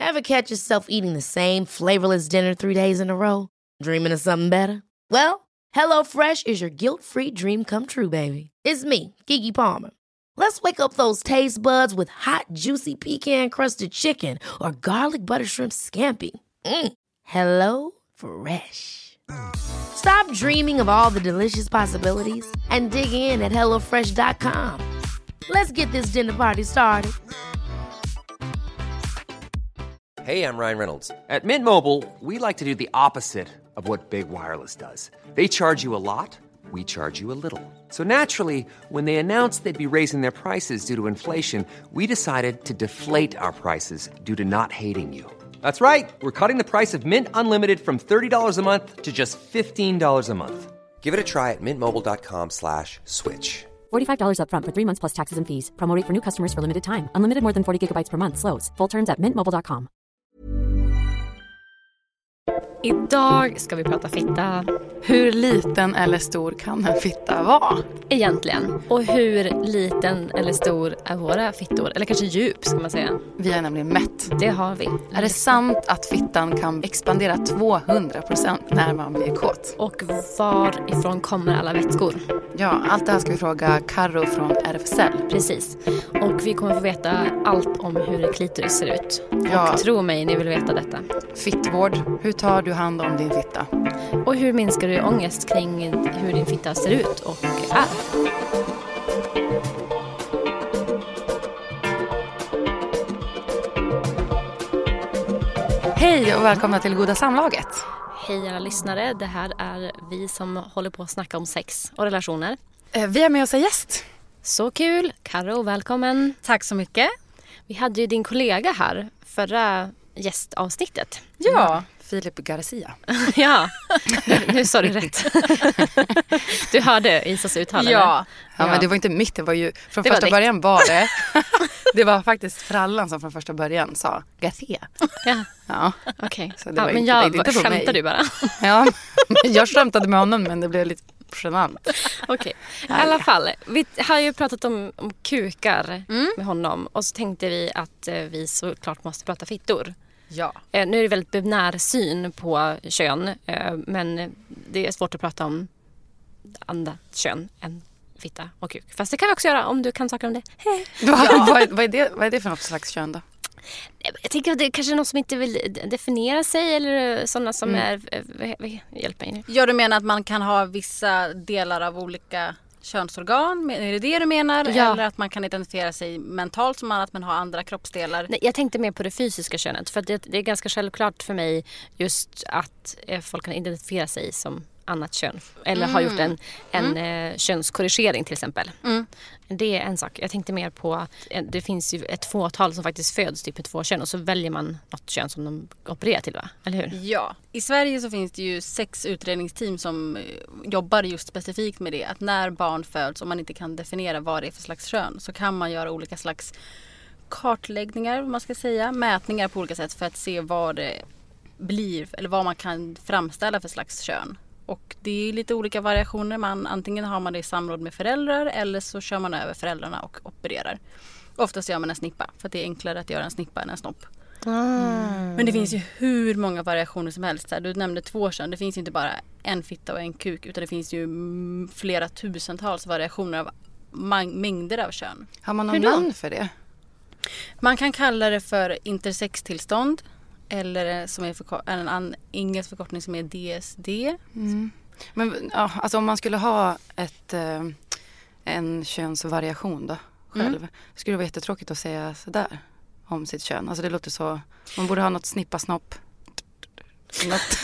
Ever catch yourself eating the same flavorless dinner 3 days in a row? Dreaming of something better? Well, HelloFresh is your guilt-free dream come true, baby. It's me, Keke Palmer. Let's wake up those taste buds with hot, juicy pecan-crusted chicken or garlic butter shrimp scampi. Hello Fresh. Stop dreaming of all the delicious possibilities and dig in at HelloFresh.com. Let's get this dinner party started. Hey, I'm Ryan Reynolds. At Mint Mobile, we like to do the opposite of what Big Wireless does. They charge you a lot, we charge you a little. So naturally, when they announced they'd be raising their prices due to inflation, we decided to deflate our prices due to not hating you. That's right. We're cutting the price of Mint Unlimited from $30 a month to just $15 a month. Give it a try at mintmobile.com/switch. $45 up front for 3 months plus taxes and fees. Promo rate for new customers for limited time. Unlimited more than 40 gigabytes per month slows. Full terms at mintmobile.com. Idag ska vi prata fitta. Hur liten eller stor kan en fitta vara? Egentligen. Och hur liten eller stor är våra fittor? Eller kanske djup ska man säga. Vi är nämligen mätt. Det har vi. Är det sant att fittan kan expandera 200% när man blir kåt? Och varifrån kommer alla vätskor? Ja, allt det här ska vi fråga Karo från RFSL. Precis. Och vi kommer få veta allt om hur klitoris ser ut. Ja. Och tro mig, ni vill veta detta. Fittvård. Hur tar du hand om din fitta? Och hur minskar du ångest kring hur din fitta ser ut och är? Hej och välkomna till Goda Samlaget. Hej alla lyssnare, det här är vi som håller på att snacka om sex och relationer. Vi har med oss en gäst. Så kul, Karo, välkommen. Tack så mycket. Vi hade ju din kollega här förra gästavsnittet. Ja, Filip Garcia. Ja, nu sa du rätt. Du hörde Isas uttal, ja, men det var inte mitt, det var ju från det första var början var det. Det var faktiskt frallan som från första början sa Garcia. Ja, okej. Så det Ja, var men inte, jag inte på skämtade mig. du bara. Ja, jag skämtade med honom men det blev lite genant. Okej, i alla fall. Vi har ju pratat om kukar med honom. Och så tänkte vi att vi såklart måste prata fittor. Ja. Nu är det väldigt binär syn på kön. Men det är svårt att prata om andra kön än fitta och kuk. Fast det kan vi också göra om du kan saker om det. Vad är det för något slags kön då? Jag tänker att det är kanske någon som inte vill definiera sig. Eller sådana som är... Hjälp mig nu. Ja, du menar att man kan ha vissa delar av olika könsorgan? Är det du menar? Ja. Eller att man kan identifiera sig mentalt som annat men ha andra kroppsdelar? Nej, jag tänkte mer på det fysiska könet. För att det är ganska självklart för mig just att folk kan identifiera sig som annat kön. Eller har gjort en könskorrigering till exempel. Det är en sak. Jag tänkte mer på att det finns ju ett fåtal som faktiskt föds typ med 2 kön. Och så väljer man något kön som de opererar till, va? Eller hur? Ja. I Sverige så finns det ju 6 utredningsteam som jobbar just specifikt med det. Att när barn föds och man inte kan definiera vad det är för slags kön så kan man göra olika slags kartläggningar, vad man ska säga. Mätningar på olika sätt för att se vad det blir eller vad man kan framställa för slags kön. Och det är lite olika variationer. Antingen har man det i samråd med föräldrar eller så kör man över föräldrarna och opererar. Oftast gör man en snippa för att det är enklare att göra en snippa än en snopp. Men det finns ju hur många variationer som helst. Du nämnde 2 kön. Det finns ju inte bara en fitta och en kuk utan det finns ju flera tusentals variationer av mängder av kön. Har man någon namn för det? Man kan kalla det för intersextillstånd. Eller som är en engelsk förkortning som är DSD. Men ja, alltså om man skulle ha en könsvariation då själv. Skulle det vara jättetråkigt att säga sådär om sitt kön. Alltså det låter så. Man borde ha något snippa-snopp. Något.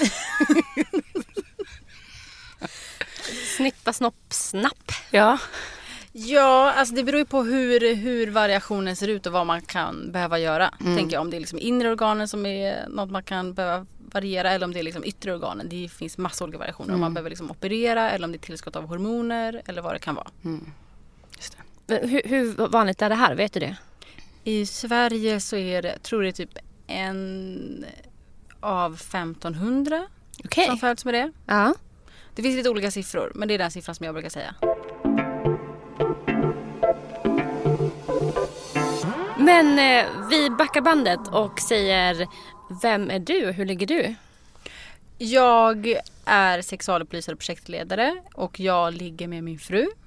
Snippa-snopp-snapp. Ja. Ja, alltså det beror ju på hur variationen ser ut och vad man kan behöva göra. Tänker jag, om det är liksom inre organen som är något man kan behöva variera eller om det är liksom yttre organen. Det finns massa olika variationer. Om man behöver liksom operera eller om det är tillskott av hormoner eller vad det kan vara. Just det. Hur vanligt är det här? Vet du det? I Sverige så är det, tror jag, typ 1 av 1500 som föds med det. Ja. Det finns lite olika siffror, men det är den siffran som jag brukar säga. Men vi backar bandet och säger, vem är du och hur ligger du? Jag är sexualupplysare och projektledare och jag ligger med min fru.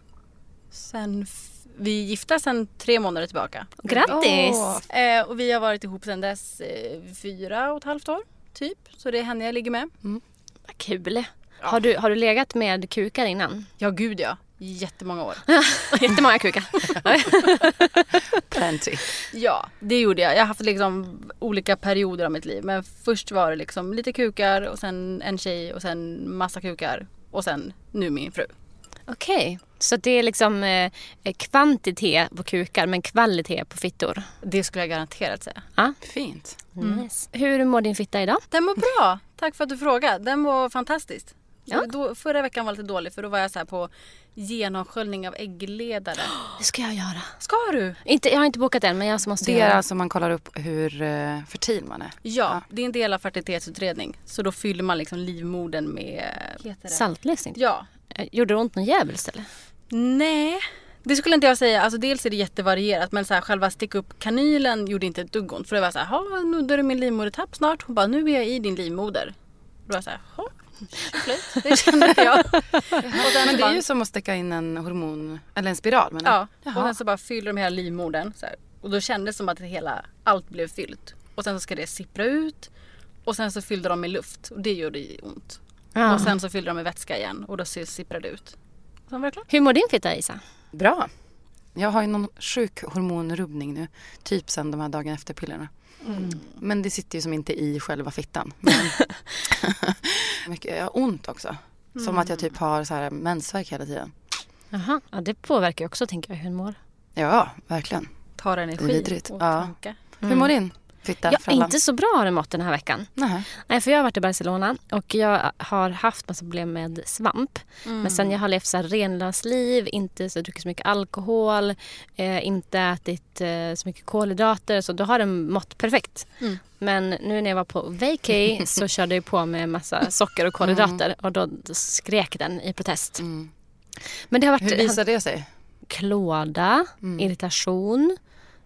Vi är gifta sedan 3 månader tillbaka. Grattis! Och vi har varit ihop sedan dess 4,5 år typ. Så det är henne jag ligger med. Vad kul. Ja. Har du legat med kukar innan? Ja, gud ja. Jättemånga år. Jättemånga kukar. Plenty. Ja, det gjorde jag. Jag har haft liksom olika perioder av mitt liv. Men först var det liksom lite kukar och sen en tjej och sen massa kukar. Och sen nu min fru. Okej, så det är liksom kvantitet på kukar men kvalitet på fittor. Det skulle jag garanterat säga. Fint. Nice. Hur mår din fitta idag? Den mår bra. Tack för att du frågade. Den var fantastisk. Ja. Förra veckan var lite dålig för då var jag så här på genomsköljning av äggledare. Det ska jag göra. Ska du? Jag har inte bokat än men jag måste Det är göra. alltså man kollar upp hur fertil man är. Ja, det är en del av fertilitetsutredning. Så då fyller man liksom livmodern med... Saltlösning? Ja. Gjorde det ont någon jävels eller? Nej, det skulle inte jag säga. Alltså dels är det jättevarierat men så här, själva sticka upp kanylen gjorde inte ett dugg ont. För det var så här, nuddar du min livmodertapp snart? Hon bara, nu är jag i din livmoder. Då var jag så här, det kände inte jag. Men det är ju som att sticka in en hormon eller en spiral. Men ja, och sen så bara fyller de hela livmodern. Så här. Och då kändes det som att allt blev fyllt. Och sen så ska det sippra ut. Och sen så fyllde de med luft. Och det gjorde ont. Och sen så fyllde de med vätska igen. Och då sipprade det ut. Så var det klart. Hur mår din fitta, Isa? Bra. Jag har ju någon sjuk hormonrubbning nu. Typ sen de här dagarna efter pillerna. Men det sitter ju som inte i själva fittan. Jag har ont också. Som att jag typ har så här mensvärk hela tiden. Jaha, ja, det påverkar också tänker jag hur den mår. Ja, verkligen. Tar Det är energi vidrigt. och Ja. tanke. Hur mår din fitta? Ja, Frallan? inte så bra har den mått den här veckan. Nej, för jag har varit i Barcelona och jag har haft massa problem med svamp. Men sen jag har levt så här renlösliv, inte så druckit så mycket alkohol, inte ätit så mycket kolhydrater, så då har den mått perfekt. Men nu när jag var på vacay så körde jag på med massa socker och kolhydrater och då skrek den i protest. Men det har varit... Hur visar det sig? Klåda, irritation,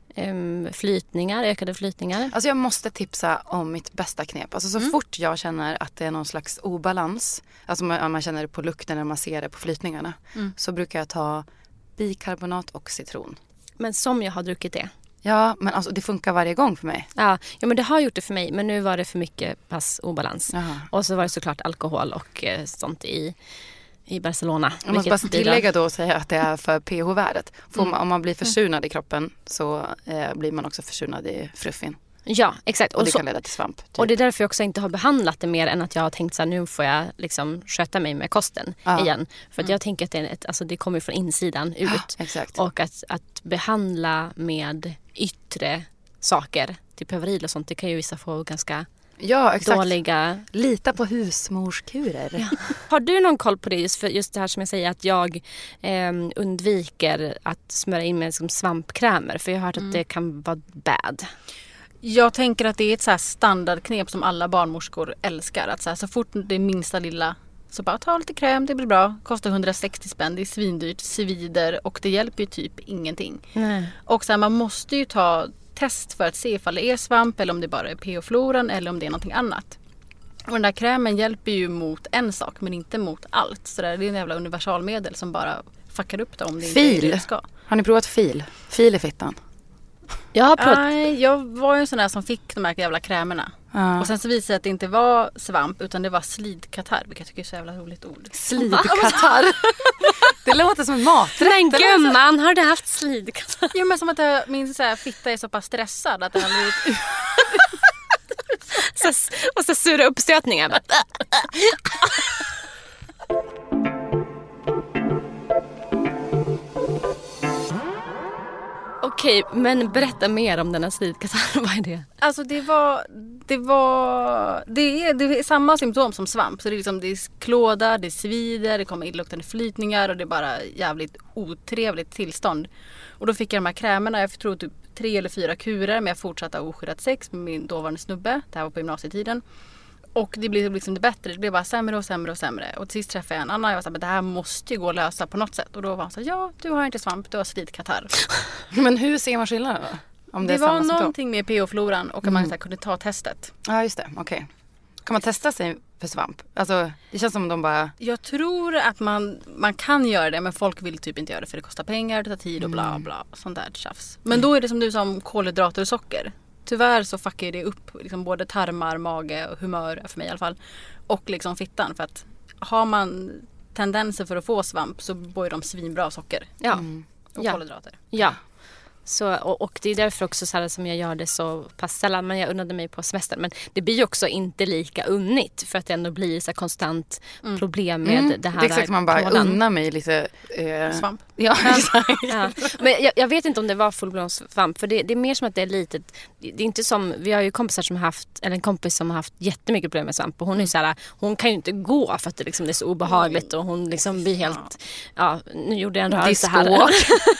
ökade flytningar. Alltså jag måste tipsa om mitt bästa knep. Alltså så fort jag känner att det är någon slags obalans, alltså man känner det på lukten när man ser det på flytningarna, så brukar jag ta bikarbonat och citron. Men som jag har druckit det. Ja, men alltså det funkar varje gång för mig. Ja, men det har gjort det för mig. Men nu var det för mycket obalans. Jaha. Och så var det såklart alkohol och sånt i Barcelona. Jag måste bara tillägga då och säga att det är för pH-värdet. Om man blir försurnad i kroppen så blir man också försurnad i fruffin. Ja, exakt. Och det kan leda till svamp. Typ. Och det är därför jag också inte har behandlat det mer än att jag har tänkt så här, nu får jag liksom sköta mig med kosten igen. För att jag tänker att det kommer från insidan ut. Ja, exakt. Och att behandla med yttre saker, typ överil och sånt, det kan ju vissa få ganska dåliga... Lita på husmorskurer. Ja. Har du någon koll på det? Just det här som jag säger, att jag undviker att smörja in med som svampkrämer. För jag har hört att det kan vara bad. Jag tänker att det är ett så här standardknep som alla barnmorskor älskar. Att så fort det är minsta lilla så bara ta lite kräm, det blir bra. Kostar 160 spänn, det är svindyrt, svider och det hjälper ju typ ingenting. Nej. Och så här, man måste ju ta test för att se ifall det är svamp eller om det bara är pH-floran eller om det är någonting annat. Och den där krämen hjälper ju mot en sak men inte mot allt. Så det är en jävla universalmedel som bara fuckar upp det om det inte är det det ska. Har ni provat fil? Fil i fittan? Jag har provat. Nej, jag var ju en sån där som fick de här jävla krämerna. Och sen så visade det sig att det inte var svamp utan det var slidkatarr, vilket jag tycker är så jävla roligt ord. Slidkatarr? Det låter som en maträtt. Men gumman, har du haft slidkatarr? Jo, men som att min så här, fitta är så pass stressad att den har blivit... Och så sura uppstötningar. Okej, men berätta mer om den här slidkatarren. Vad är det? Alltså det är samma symptom som svamp. Så det är klåda, det svider, det kommer illaluktande flytningar och det är bara jävligt otrevligt tillstånd. Och då fick jag de här krämerna, jag tror typ 3 eller 4 kurer, men jag fortsatte oskyddat sex med min dåvarande snubbe. Det här var på gymnasietiden. Och det blev liksom det bättre. Det blev bara sämre och sämre och sämre. Och till sist träffade jag en annan. Jag var så här, men det här måste ju gå att lösa på något sätt. Och då var han så här, ja, du har inte svamp, du har slidkatarr. Men hur ser man skillnaden då? Om det är var samma symptom. någonting med pH-floran och att man så här kunde ta testet. Ja, just det. Okej. Kan man testa sig för svamp? Alltså, det känns som de bara... Jag tror att man kan göra det, men folk vill typ inte göra det för det kostar pengar, det tar tid och bla bla. Sånt där tjafs. Men då är det som du sa om kolhydrater och socker. Tyvärr så fuckar det upp liksom både tarmar, mage och humör, för mig i alla fall. Och liksom fittan. För att har man tendenser för att få svamp så bor de svinbra av socker. Ja. Och kolhydrater. Ja. Så, och det är därför också så här som jag gör det så pass sällan. Men jag unnade mig på semestern. Men det blir ju också inte lika unnigt. För att det ändå blir så här konstant problem med det här. Det är exakt, man bara unnar mig lite... Svamp. Ja, ja. Men jag vet inte om det var fullblomssvamp. För det är mer som att det är litet. Det är inte som... Vi har ju kompisar som har haft... Eller en kompis som har haft jättemycket problem med svamp. Och hon är så här... Hon kan ju inte gå för att det, liksom, det är så obehagligt. Och hon liksom blir helt... Ja, nu gjorde jag en rörelse här.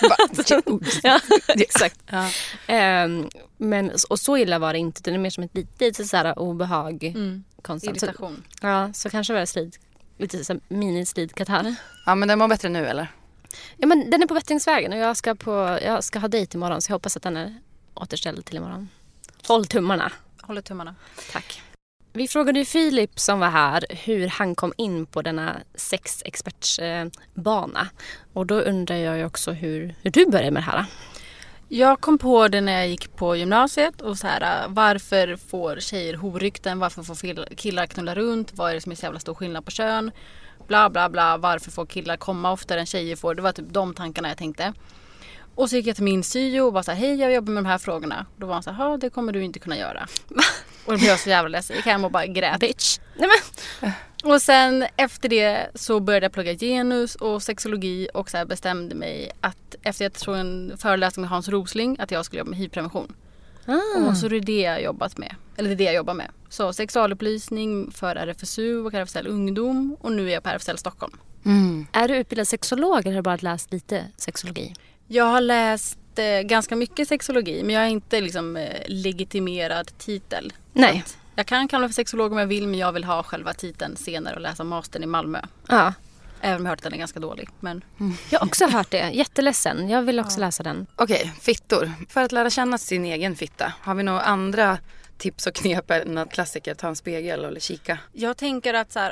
Ja, exakt. Ja. Men, och så illa var det inte. Det är mer som ett lite så här obehag. Konstant. Irritation. Så, ja, så kanske var det lite så mini-slidkatarr. Ja, men den var bättre nu, eller? Ja, men den är på bättringsvägen och jag ska ha dejt imorgon, så jag hoppas att den är återställd till imorgon. Håll tummarna. Håller tummarna. Tack. Vi frågade ju Filip som var här hur han kom in på denna sexexpertsbana. Och då undrar jag ju också hur du började med det här. Jag kom på det när jag gick på gymnasiet och så här, varför får tjejer horrykten, varför får killar knulla runt, vad är det som är så jävla stor skillnad på kön, bla bla bla, varför får killar komma oftare än tjejer får, det var typ de tankarna jag tänkte. Och så gick jag till min syo och var så här, hej jag jobbar med de här frågorna. Då var han så här, det kommer du inte kunna göra. Och då blev jag så jävla ledsen, jag gick hem och bara grät. Bitch. Nej, men. Och sen efter det så började jag plugga genus och sexologi och så här bestämde mig att efter jag såg en föreläsning med Hans Rosling att jag skulle jobba med HIV-prevention. Och så är det det jag jobbat med. Eller det är det jag jobbar med. Så sexualupplysning för RFSU och RFSL ungdom och nu är jag på RFSL Stockholm. Är du utbildad sexolog eller har du bara läst lite sexologi? Jag har läst ganska mycket sexologi men jag är inte liksom legitimerad titel. Nej. Jag kan kalla mig för sexolog om jag vill, men jag vill ha själva titeln senare och läsa mastern i Malmö. Ja. Även om jag hört att den är ganska dålig. Men... Jag har också hört det. Jätteledsen. Jag vill också läsa den. Okej, fittor. För att lära känna sin egen fitta, har vi några andra tips och knep än att klassiker ta en spegel eller kika? Jag tänker att så här,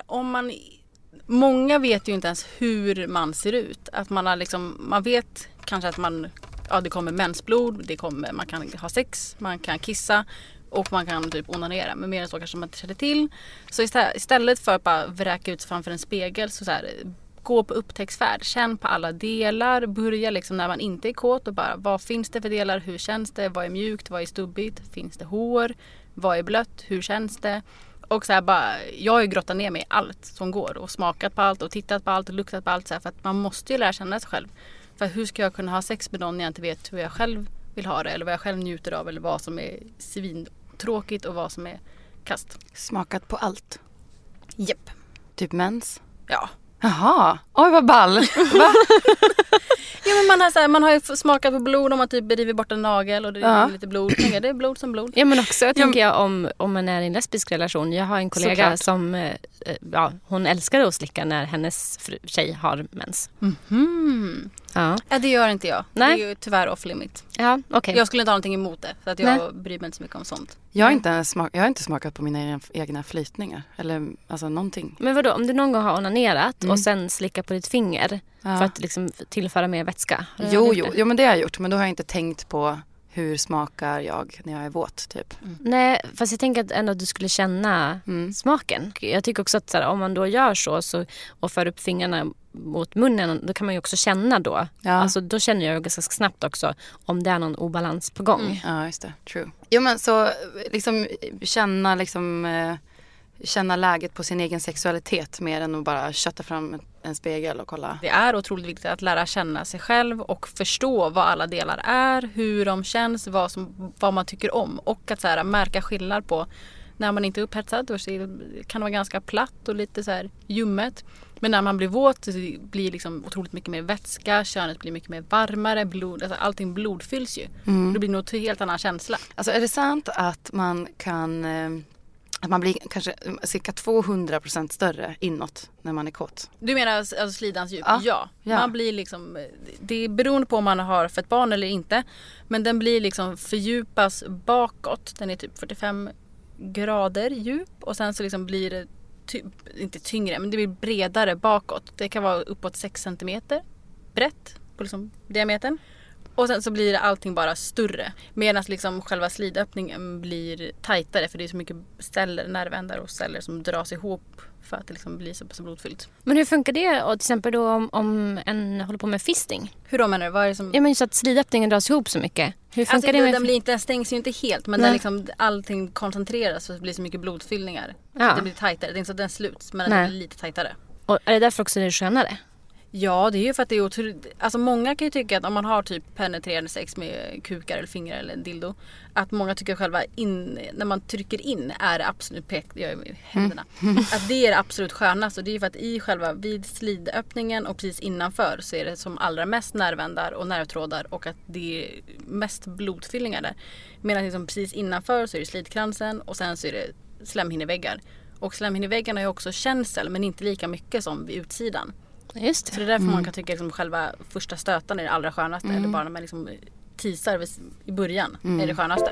många vet ju inte ens hur man ser ut. Att man har liksom, man vet kanske att det kommer mensblod, man kan ha sex, man kan kissa. Och man kan typ onanera. Men mer än så kanske man inte känner till. Så istället för att bara vräka ut framför en spegel. Så här, gå på upptäcktsfärd. Känn på alla delar. Börja liksom när man inte är kåt. Och bara, vad finns det för delar? Hur känns det? Vad är mjukt? Vad är stubbigt? Finns det hår? Vad är blött? Hur känns det? Och så här bara, jag har ju grottat ner mig i allt som går. Och smakat på allt. Och tittat på allt. Och luktat på allt. Så här, för att man måste ju lära känna sig själv. För hur ska jag kunna ha sex med någon när jag inte vet hur jag själv vill ha det eller vad jag själv njuter av eller vad som är svintråkigt och vad som är kast. Smakat på allt? Japp. Typ mens? Ja. Jaha, oj vad ball. Va? Ja, men man har ju smakat på blod om man typ river bort en nagel och det är lite blod. Det är blod som blod. Ja, men också tänker jag om man är i en lesbisk relation. Jag har en kollega som hon älskar att slicka när hennes tjej har mens. Mm-hmm. Ja. Ja, det gör inte jag. Nej. Det är ju tyvärr off limit. Ja, okay. Jag skulle inte ha någonting emot det. För att jag bryr mig inte så mycket om sånt. Jag har inte smakat på mina egna flytningar. Eller alltså någonting. Men vadå, om du någon gång har onanerat och sen slickar på ditt finger för att liksom tillföra mer vätska? Jo, men det har jag gjort. Men då har jag inte tänkt på hur smakar jag när jag är våt typ. Nej, fast jag tänker att ändå du skulle känna smaken. Jag tycker också att så här, om man då gör så och för upp fingrarna mot munnen, då kan man ju också känna då. Ja. Alltså då känner jag ganska snabbt också om det är någon obalans på gång. Ja, just det. True. Jo, men så liksom känna läget på sin egen sexualitet mer än att bara kötta fram en spegel och kolla. Det är otroligt viktigt att lära känna sig själv och förstå vad alla delar är, hur de känns, vad man tycker om och att så här, märka skillnad på när man inte är upphetsad då kan det vara ganska platt och lite så här ljummet. Men när man blir våt så blir liksom otroligt mycket mer vätska, könet blir mycket mer varmare, alltså allting blodfylls ju. Det blir nog en helt annan känsla. Alltså är det sant att man kan att man blir kanske cirka 200% större inåt när man är kåt. Du menar alltså slidans djup? Ja. Man blir liksom, det är beroende på om man har fött barn eller inte. Men den blir liksom fördjupas bakåt. Den är typ 45 grader djup. Och sen så liksom blir det inte tyngre, men det blir bredare bakåt. Det kan vara uppåt 6 cm brett på liksom diametern. Och sen så blir allting bara större. Medan liksom själva slidöppningen blir tajtare. För det är så mycket nervändar och celler som dras ihop för att det liksom blir så blodfyllt. Men hur funkar det och till exempel då om en håller på med fisting? Hur då menar du? Vad är det som... Ja, men just att slidöppningen dras ihop så mycket. Hur funkar det med... Den stängs ju inte helt, men den liksom, allting koncentreras så det blir så mycket blodfyllningar. Ja. Det blir tajtare. Det är inte så att den sluts, men den blir lite tajtare. Och är det därför också det är skönare? Ja, det är ju för att det är otroligt... Alltså många kan ju tycka att om man har typ penetrerande sex med kukar eller fingrar eller en dildo, att många tycker själva när man trycker in är det absolut händerna. Att det är det absolut skönast. Och det är ju för att i själva vid slidöppningen och precis innanför så är det som allra mest nervändar och nervtrådar och att det är mest blodfyllningar där. Medan liksom precis innanför så är det slidkransen och sen så är det slemhinneväggar. Och slemhinneväggarna är också känsel men inte lika mycket som vid utsidan. Just det. Så det är därför man kan tycka att liksom själva första stöten är det allra skönaste. Eller bara när man liksom teasar i början är det skönaste.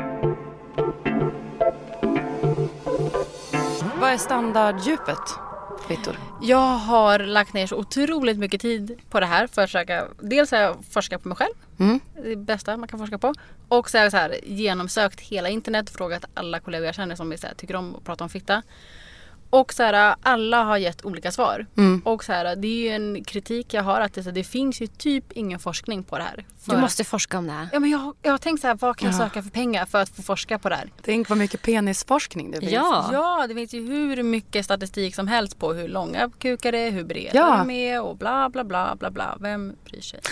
Vad är standarddjupet, Victor? Jag har lagt ner så otroligt mycket tid på det här för att försöka. Dels har jag forskat på mig själv. Det är det bästa man kan forska på. Och så har jag så här, genomsökt hela internet. Frågat alla kollegor jag känner som tycker om att prata om fitta. Och så här, alla har gett olika svar. Och så här, det är ju en kritik jag har att det finns ju typ ingen forskning på det här. Du måste forska om det här. Ja, men jag har tänkt så här, vad kan jag söka för pengar för att få forska på det här? Tänk vad mycket penisforskning det finns. Ja, det finns ju hur mycket statistik som helst på hur långa kukar det är, hur breda de är och bla bla bla bla bla. Vem bryr sig?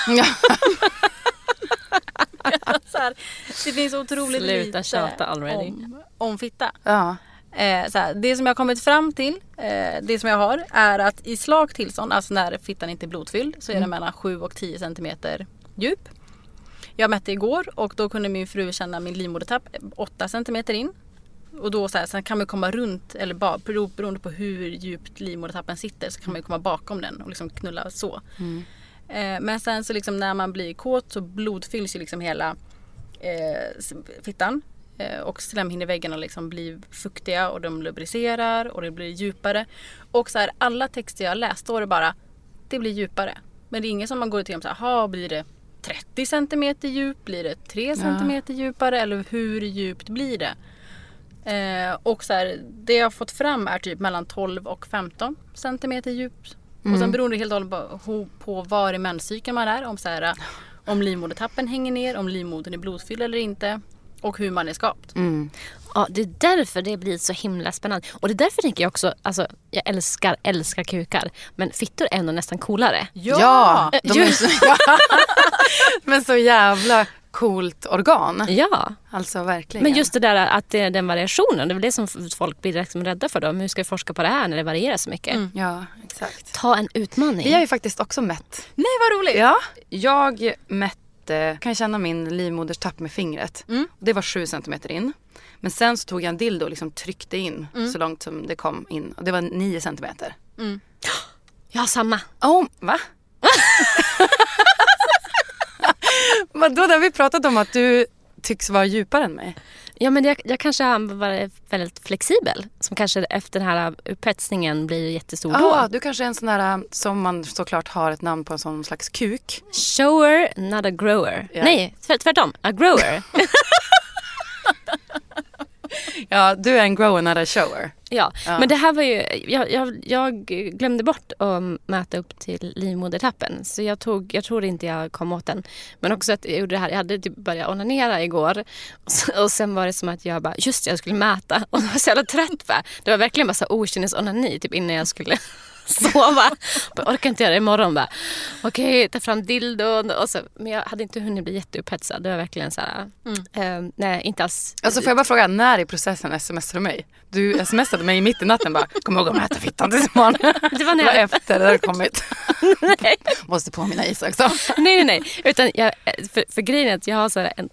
Så här, det finns otroligt Sluta tjata already. Om fitta. Ja. Så här, det som jag har kommit fram till, det som jag har är att i slag tillstånd, alltså när fittan inte är blodfylld, så är den mellan 7 och 10 centimeter djup. Jag mätte igår och då kunde min fru känna min livmodertapp 8 centimeter in. Och då så här, sen kan man komma runt, eller bara beroende på hur djupt livmodertappen sitter så kan man komma bakom den och liksom knulla så. Men sen så liksom när man blir kåt så blodfylls ju liksom hela fittan. Och slemhinneväggarna liksom blir fuktiga och de lubricerar och det blir djupare. Och så här, alla texter jag läst står det bara, det blir djupare. Men det är ingen som man går till om så här, blir det 30 centimeter djup, blir det 3 centimeter djupare eller hur djupt blir det? Och så här, det jag har fått fram är typ mellan 12 och 15 centimeter djupt. Och sen beror det helt och hållet på var i menscykeln man är. Om, så här, om livmodertappen hänger ner, om livmodern är blodfylld eller inte. Och hur man är skapt. Ja, det är därför det blir så himla spännande. Och det är därför tänker jag också, alltså, jag älskar kukar. Men fittor är ändå nästan coolare. Ja! De är så, men så jävla coolt organ. Ja. Alltså verkligen. Men just det där att det är den variationen, det är väl det som folk blir liksom rädda för då. Hur ska vi forska på det här när det varierar så mycket? Ja, exakt. Ta en utmaning. Vi har ju faktiskt också mätt. Nej, vad roligt! Ja, jag mätte, kan jag känna min livmoderstapp med fingret. Det var 7 centimeter in. Men sen så tog jag en dildo och liksom tryckte in så långt som det kom in. Och det var 9 centimeter. Ja, samma. Va? Vadå, där vi pratat om att du tycks vara djupare än mig. Ja, men jag kanske har varit väldigt flexibel. Som kanske efter den här upphetsningen blir jättestor då. Du kanske är en sån där som man såklart har ett namn på, en sån slags kuk. Shower, not a grower. Ja. Nej, tvärtom. A grower. Ja, du är en grower, not a shower. Ja, men det här var ju... Jag glömde bort att mäta upp till livmodertappen. Så jag tror inte jag kom åt den. Men också att jag gjorde det här. Jag hade typ börjat onanera igår. Och sen var det som att jag bara... Just jag skulle mäta. Och jag var så jävla trött för. Det var verkligen bara så okynnesonani typ innan jag skulle... sova. Jag orkar inte göra det imorgon. Okej, ta fram dildon. Och så, men jag hade inte hunnit bli jätteupphetsad. Det var verkligen så här... nej, inte alls. Alltså får jag bara fråga, när i processen smsade du mig? Du smsade mig mitt i natten bara, kom ihåg att mäta fittan tills imorgon. Det var efter det hade kommit. Nej. Måste påminna Isak också. Nej. Utan för grejen är att jag har så här en typ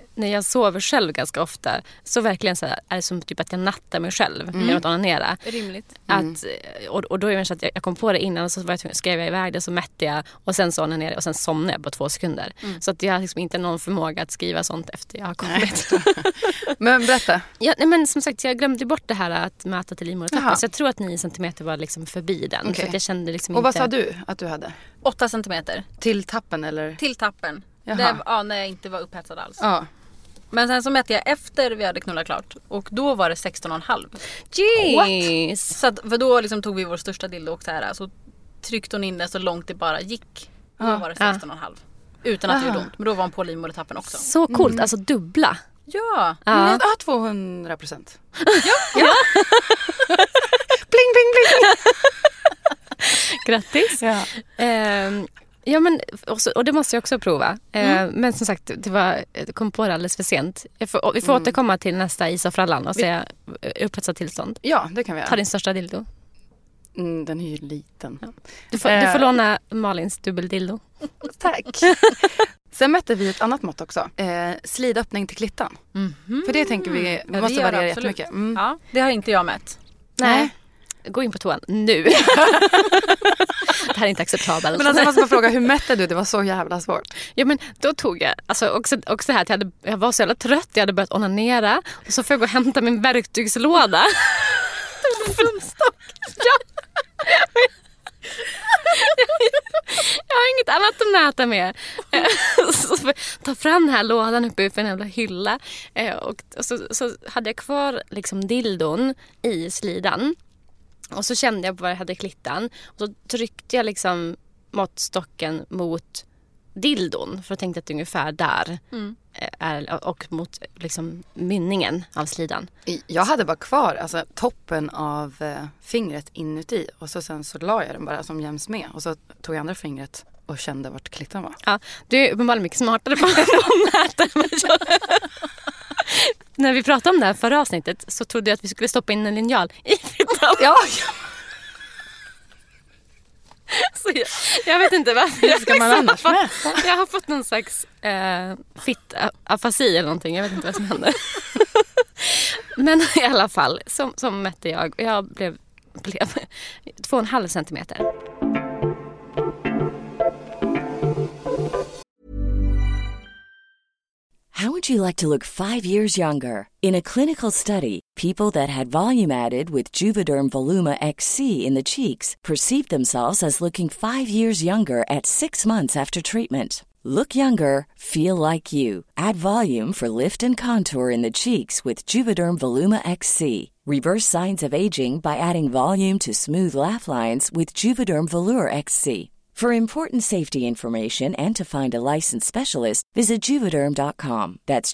när jag sover själv ganska ofta så verkligen så här, är det som typ att jag nattar mig själv genom att onanera. Rimligt. Och då är det så att jag kom på det innan och så skrev jag iväg det, så mätte jag och sen så onanerade jag och sen somnade jag på 2 sekunder. Så att jag har liksom inte någon förmåga att skriva sånt efter jag har kommit. Men berätta. Ja, nej, men som sagt, jag glömde bort det här att mäta till livmodertappen. Så jag tror att 9 centimeter var liksom förbi den. Okay. Så att jag kände liksom och inte... vad sa du att du hade? 8 centimeter. Till tappen eller? Till tappen. När jag inte var upphetsad alls. Ja. Men sen så mätte jag efter vi hade knullat klart. Och då var det 16,5. Jeez! Så att, för då liksom tog vi vår största dildo och så tryckte hon in det så långt det bara gick. Då var det 16,5. Utan att det gjorde ont. Men då var hon på livmodertappen också. Så coolt, alltså dubbla. Ja. 200%. Ja. Bling, bling, bling. Grattis. Ja. Ja, men och det måste jag också prova. Men som sagt, jag kom på det alldeles för sent. Vi får återkomma till nästa Isa-frallan och se upphetsat tillstånd. Ja, det kan vi göra. Ta din största dildo. Den är ju liten. Ja. Du får låna Malins dubbeldildo. Tack. Sen mätte vi ett annat mått också. Slidöppning till klittan. För det tänker vi måste variera jättemycket. Ja, det har inte jag mätt. Nej. Gå in på toan nu. Det här är inte acceptabelt. Men alltså jag måste bara fråga, hur mätte du? Det var så jävla svårt. Ja, men då tog jag också här att jag var så jävla trött. Jag hade börjat onanera. Och så får jag gå och hämta min verktygslåda. Flumstock. Ja. Jag har inget annat att mäta med. Så får jag ta fram den här lådan uppe för en jävla hylla. Och så hade jag kvar liksom dildon i slidan. Och så kände jag på vad jag hade i klittan. Och så tryckte jag liksom måttstocken mot dildon. För jag tänkte att det är ungefär där. Och mot liksom mynningen av slidan. Jag hade bara kvar alltså, toppen av fingret inuti. Och sen så la jag den bara som jäms med. Och så tog jag andra fingret och kände vart klittan var. Ja, du är uppenbarligen mycket smartare på att mäta. När vi pratade om det här förra avsnittet så trodde jag att vi skulle stoppa in en linjal i fittan. Ja. Så jag vet inte varför. Jag har fått någon slags fittafasi eller någonting. Jag vet inte vad som hände. Men i alla fall, som mätte jag. Jag blev 2,5 centimeter. How would you like to look 5 years younger? In a clinical study, people that had volume added with Juvederm Voluma XC in the cheeks perceived themselves as looking 5 years younger at 6 months after treatment. Look younger, feel like you. Add volume for lift and contour in the cheeks with Juvederm Voluma XC. Reverse signs of aging by adding volume to smooth laugh lines with Juvederm Volure XC. For important safety information and to find a licensed specialist, visit Juvederm.com. That's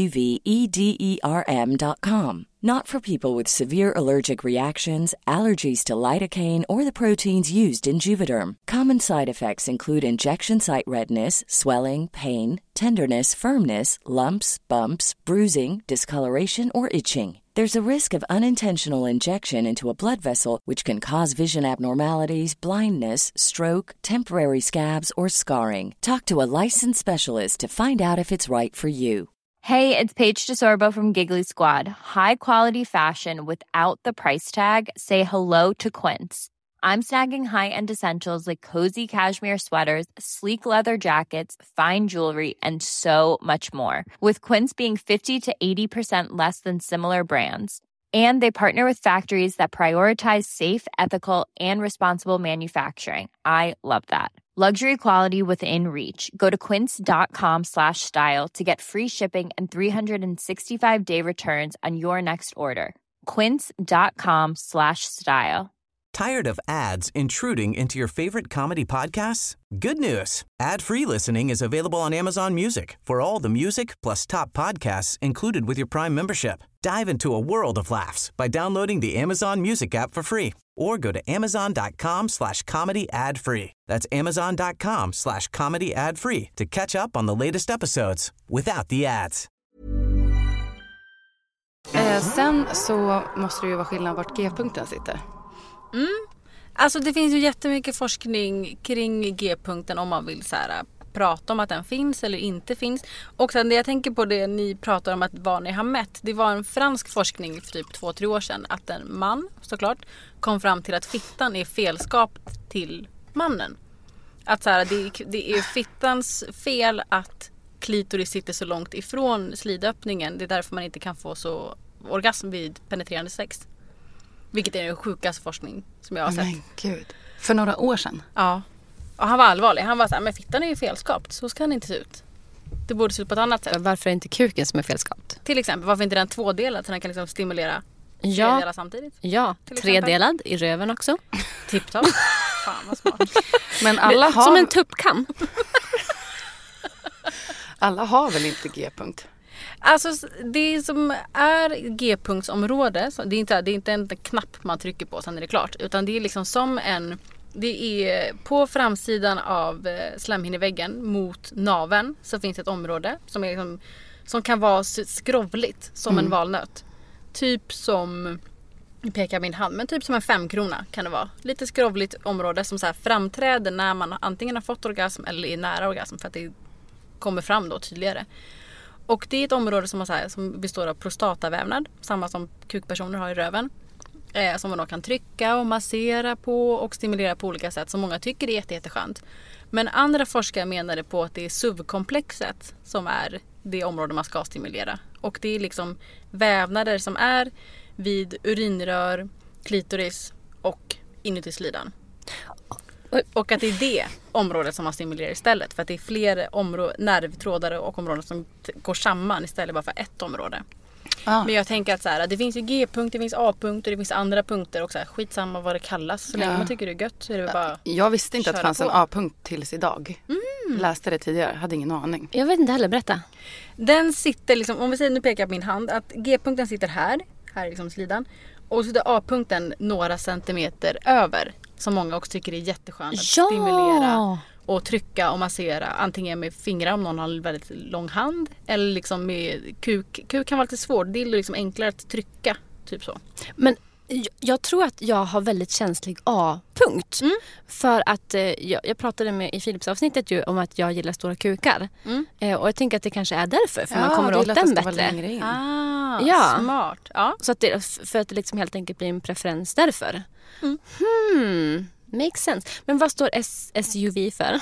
JUVEDERM.com. Not for people with severe allergic reactions, allergies to lidocaine, or the proteins used in Juvederm. Common side effects include injection site redness, swelling, pain, tenderness, firmness, lumps, bumps, bruising, discoloration, or itching. There's a risk of unintentional injection into a blood vessel, which can cause vision abnormalities, blindness, stroke, temporary scabs, or scarring. Talk to a licensed specialist to find out if it's right for you. Hey, it's Paige DeSorbo from Giggly Squad. High quality fashion without the price tag. Say hello to Quince. I'm snagging high-end essentials like cozy cashmere sweaters, sleek leather jackets, fine jewelry, and so much more. With Quince being 50 to 80% less than similar brands. And they partner with factories that prioritize safe, ethical, and responsible manufacturing. I love that. Luxury quality within reach. Go to quince.com/style to get free shipping and 365-day returns on your next order. Quince.com/style. Tired of ads intruding into your favorite comedy podcasts? Good news. Ad-free listening is available on Amazon Music for all the music plus top podcasts included with your Prime membership. Dive into a world of laughs by downloading the Amazon Music app for free or go to amazon.com/comedy ad-free. That's amazon.com/comedy ad-free to catch up on the latest episodes without the ads. Sen så måste det ju vara skillnad vart G-punkten sitter. Alltså det finns ju jättemycket forskning kring G-punkten om man vill så här prata om att den finns eller inte finns. Och sen det jag tänker på det ni pratar om att vad ni har mätt. Det var en fransk forskning för typ 2-3 år sedan att en man såklart kom fram till att fittan är felskapt till mannen. Att så här, det är fittans fel att klitoris sitter så långt ifrån slidöppningen. Det är därför man inte kan få så orgasm vid penetrerande sex. Vilket är den sjukaste forskning som jag har sett. Men gud. För några år sedan? Ja. Och han var allvarlig. Han var så här, men fittan är ju felskapt. Så ska den inte se ut. Det borde se ut på ett annat sätt. Varför är inte kuken som är felskapt? Till exempel, varför inte den tvådelad så den kan liksom stimulera flera delar samtidigt? Ja, tredelad i röven också. Tipptopp. Fan vad smart. Men alla har... Som en tuppkam. Alla har väl inte G-punkt? Alltså det som är G-punktsområde, det är inte en knapp man trycker på sen är det klart. Utan det är liksom som en... Det är på framsidan av slemhinneväggen mot naveln så finns ett område som är liksom, som kan vara skrovligt som en valnöt. Typ som, nu pekar min hand, men typ som en 5-krona kan det vara. Lite skrovligt område som så här framträder när man antingen har fått orgasm eller är nära orgasm för att det kommer fram då tydligare. Och det är ett område som består av prostatavävnad, samma som kukpersoner har i röven. Som man då kan trycka och massera på och stimulera på olika sätt som många tycker är jätteskönt. Men andra forskare menade på att det är SUV-komplexet som är det område man ska stimulera. Och det är liksom vävnader som är vid urinrör, klitoris och inuti slidan. Och att det är det området som man stimulerar istället. För att det är fler nervtrådar och områden som går samman istället bara för ett område. Men jag tänker att så här, det finns ju G-punkt, det finns A-punkt och det finns andra punkter och så här, skitsamma vad det kallas. Så länge man tycker det är gött så är det bara jag visste inte att det fanns en A-punkt tills idag. Läste det tidigare, hade ingen aning. Jag vet inte heller, berätta. Den sitter liksom, om vi säger, nu pekar jag på min hand, att G-punkten sitter här är liksom slidan. Och så sitter A-punkten några centimeter över. Som många också tycker är jätteskönt att stimulera och trycka och massera. Antingen med fingrar om någon har en väldigt lång hand. Eller liksom med kuk. Kuk kan vara lite svårt. Det är liksom enklare att trycka. Typ så. Men jag tror att jag har väldigt känslig A-punkt. För att jag pratade med i Philips avsnittet ju om att jag gillar stora kukar. Och jag tänker att det kanske är därför. För man kommer åt den bättre. Ja, smart. Ja. Så att för att det liksom helt enkelt blir en preferens därför. Makes sense. Men vad står SUV för?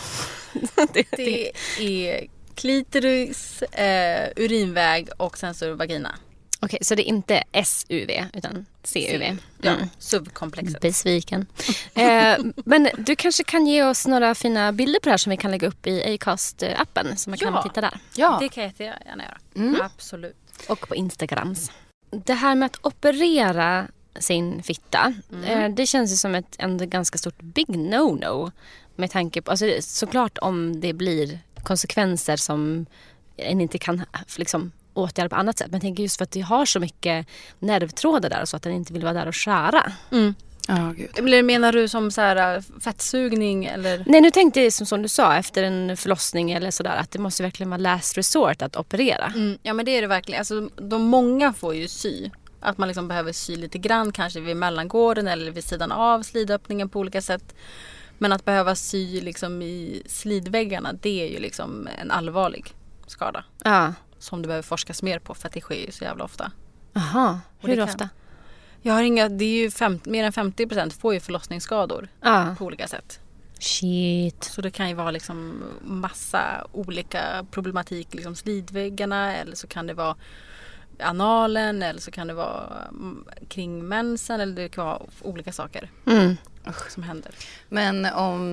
Det är klitoris, urinväg och sen så vagina. Okej, så det är inte SUV utan CUV. Ja, subkomplexet. Besviken. Men du kanske kan ge oss några fina bilder på det här som vi kan lägga upp i Acast-appen så man kan titta där. Ja, det kan jag gärna göra. Absolut. Och på Instagrams. Det här med att operera sin fitta, det känns ju som en ganska stort big no-no med tanke på, alltså såklart om det blir konsekvenser som en inte kan liksom åtgärda på annat sätt, men jag tänker just för att det har så mycket nervtrådar där så att den inte vill vara där och skära. Eller menar du som så här fettsugning eller? Nej, nu tänkte jag som du sa efter en förlossning eller sådär att det måste verkligen vara last resort att operera. Ja, men det är det verkligen. Alltså många får ju sy. Att man liksom behöver sy lite grann kanske vid mellangården eller vid sidan av slidöppningen på olika sätt. Men att behöva sy liksom i slidväggarna, det är ju liksom en allvarlig skada. Som det behöver forskas mer på för att det sker ju så jävla ofta. Aha, hur ofta? Jag har det är ju mer än 50% får ju förlossningsskador på olika sätt. Shit. Så det kan ju vara liksom massa olika problematik liksom slidväggarna eller så kan det vara analen eller så kan det vara kring mensen eller det kan vara olika saker som händer. Men om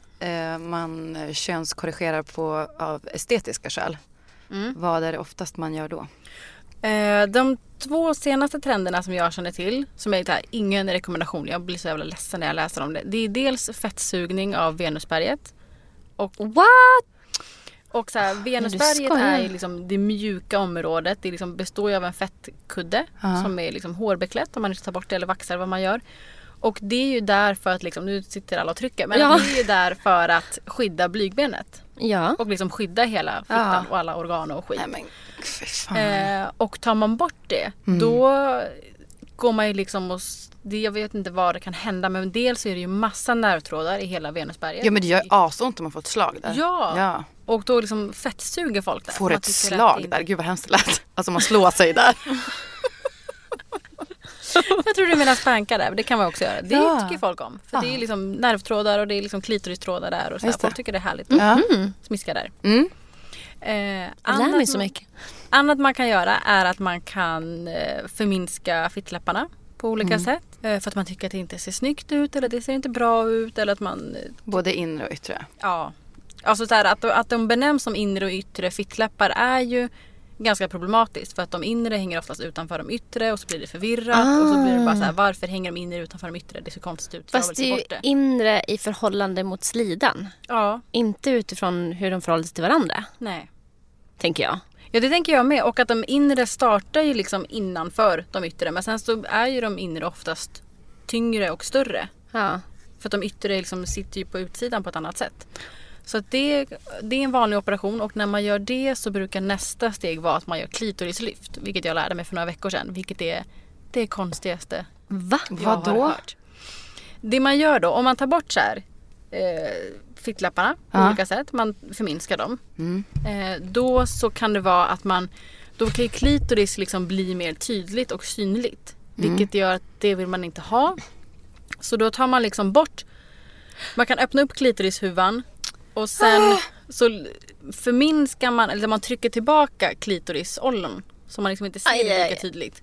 man könskorrigerar av estetiska skäl, vad är det oftast man gör då? De 2 senaste trenderna som jag känner till, som är här, ingen rekommendation, jag blir så jävla ledsen när jag läser om det. Det är dels fettsugning av venusberget. Och Och så här, venusberget är liksom det mjuka området. Det liksom består ju av en fettkudde som är liksom hårbeklätt om man inte tar bort det eller vaxar vad man gör. Och det är ju där för att liksom, nu sitter alla och trycker, men det är ju där för att skydda blygbenet. Ja. Och liksom skydda hela fittan och alla organ och skit. Nej, men, och tar man bort det, då går man ju liksom och jag vet inte vad det kan hända, men dels så är det ju massa nervtrådar i hela Venusberget. Ja, men det gör asont om man får ett slag där. Ja. Och då liksom fettsuger folk där. Får ett slag där, gud vad hemskt det lät. Alltså man slår sig där. Jag tror du menar spänka där, det kan man också göra. Det tycker folk om. För det är liksom nervtrådar och det är liksom klitoristrådar där. Och så folk tycker det är härligt att smiska där. Jag lär mig så mycket. Annat man kan göra är att man kan förminska fittläpparna på olika sätt. För att man tycker att det inte ser snyggt ut eller det ser inte bra ut. Eller att man... Både inre och yttre. Ja. Alltså så här, att de benämns som inre och yttre fittläppar är ju ganska problematiskt. För att de inre hänger oftast utanför de yttre och så blir det förvirrat. Och så blir det bara så här, varför hänger de inre utanför de yttre? Det ser konstigt ut. Fast det är ju inre i förhållande mot slidan. Ja. Inte utifrån hur de förhåller sig till varandra. Nej. Tänker jag. Ja, det tänker jag med. Och att de inre startar ju liksom innanför de yttre. Men sen så är ju de inre oftast tyngre och större. Ja. För att de yttre liksom sitter ju på utsidan på ett annat sätt. Så att det är en vanlig operation. Och när man gör det så brukar nästa steg vara att man gör klitorislyft. Vilket jag lärde mig för några veckor sedan. Vilket är det konstigaste. Va? Vad då? Det man gör då, om man tar bort så här... fittläpparna på olika sätt. Man förminskar dem. Då så kan det vara att då kan ju klitoris liksom bli mer tydligt och synligt. Vilket gör att det vill man inte ha. Så då tar man liksom bort, man kan öppna upp klitorishuvan och sen så förminskar man, eller man trycker tillbaka klitorisollon så man liksom inte ser det lika tydligt.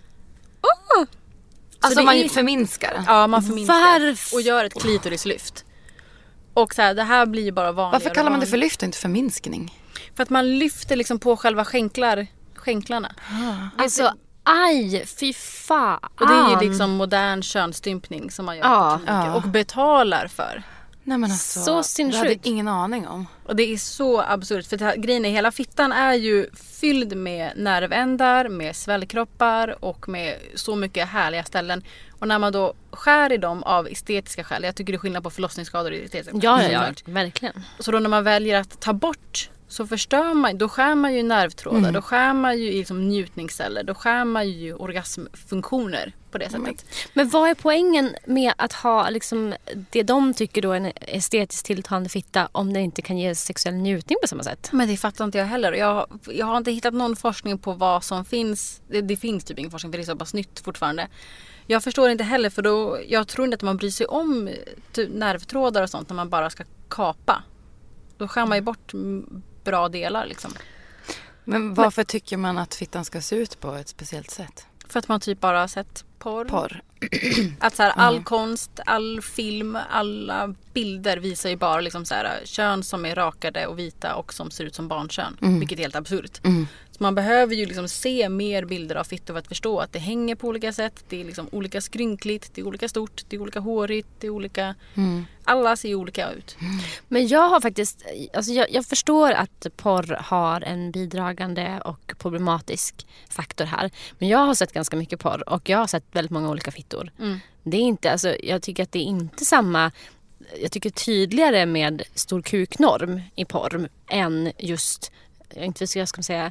Alltså man förminskar den? Ja, man förminskar och gör ett klitorislyft. Och så här, det här blir ju bara vanligt. Varför kallar man det för lyft och inte förminskning? För att man lyfter liksom på själva skänklarna. Alltså, aj, fy fan. Och det är ju liksom modern könsstympning som man gör och betalar för. Nej, men alltså, så sinnessjukt. Det hade jag ingen aning om. Och det är så absurt. För grejen är, hela fittan är ju fylld med nervändar, med svällkroppar och med så mycket härliga ställen. Och när man då skär i dem av estetiska skäl, jag tycker det är skillnad på förlossningsskador och estetiska skäl. Ja, verkligen. Så då när man väljer att ta bort, så förstör man, då skär man ju nervtrådar, då skär man ju liksom njutningsceller, då skär man ju orgasmfunktioner på det sättet. Men vad är poängen med att ha liksom det de tycker då är en estetiskt tilltalande fitta om det inte kan ge sexuell njutning på samma sätt? Men det fattar inte jag heller. Jag har inte hittat någon forskning på vad som finns. Det finns typ ingen forskning för det är så bara nytt fortfarande. Jag förstår inte heller, för jag tror inte att man bryr sig om nervtrådar och sånt när man bara ska kapa. Då skär man ju bort bra delar liksom. Men varför tycker man att fittan ska se ut på ett speciellt sätt? För att man typ bara har sett porr. Att så här, all konst, all film, alla bilder visar ju bara liksom så här, kön som är rakade och vita och som ser ut som barnkön. Vilket är helt absurt. Så man behöver ju liksom se mer bilder av fittor för att förstå att det hänger på olika sätt. Det är liksom olika skrynkligt, det är olika stort, det är olika hårigt, det är olika... Alla ser ju olika ut. Men jag har faktiskt... Alltså jag förstår att porr har en bidragande och problematisk faktor här. Men jag har sett ganska mycket porr och jag har sett väldigt många olika fittor. Det är inte... Alltså, jag tycker att det är inte samma... Jag tycker tydligare med stor kuknorm i porr än just... Inte vad jag ska säga...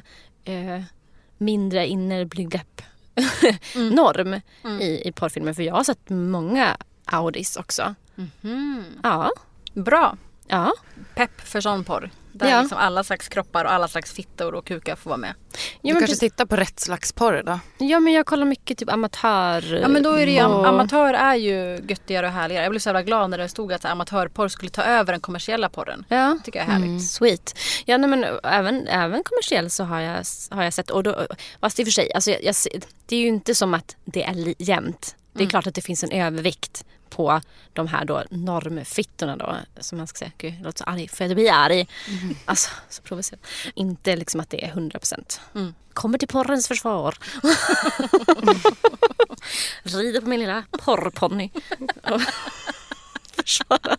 mindre innerblygdläpp norm i porrfilmer. För jag har sett många Audis också. Ja. Bra. Ja. Pepp för sån porr. Där liksom alla slags kroppar och alla slags fittor och kukar får vara med. Du kanske tittar på rätt slags porr då? Ja, men jag kollar mycket typ amatör. Ja, men då är det ju, amatör är ju göttigare och härligare. Jag blev så jävla glad när det stod att amatörporr skulle ta över den kommersiella porren. Ja. Tycker jag är härligt. Sweet. Ja, nej, men även kommersiell så har jag sett. Och då, fast i och för sig, alltså det är ju inte som att det är jämnt. Det är klart att det finns en övervikt på de här då normfittorna då, som man ska säga. Gud, jag låter så arg, för jag blir arg. Alltså, så provocerande. Inte liksom att det är 100%. Kommer till porrens försvar. Rider på min lilla porrponny. Försvara.